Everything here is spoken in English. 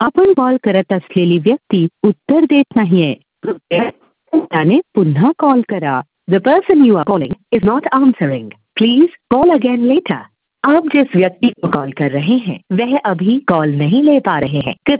आपण कॉल करत असलेली व्यक्ती उत्तर देत नाहीये. कृपया त्याने पुन्हा कॉल करा. The person you are calling is not answering. Please call again later. आप जिस व्यक्ति को कॉल कर रहे हैं वह अभी कॉल नहीं ले पा रहे हैं.